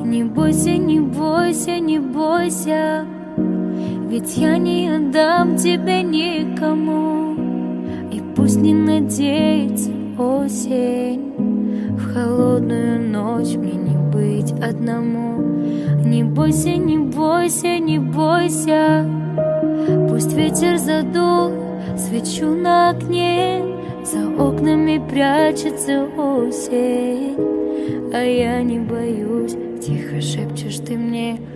Не бойся, не бойся, не бойся, ведь я не отдам тебя никому. И пусть не надеется осень, в холодную ночь мне не быть одному. Не бойся, не бойся, не бойся, пусть ветер задул свечу на окне, за окнами прячется осень, а я не боюсь, тихо шепчешь ты мне.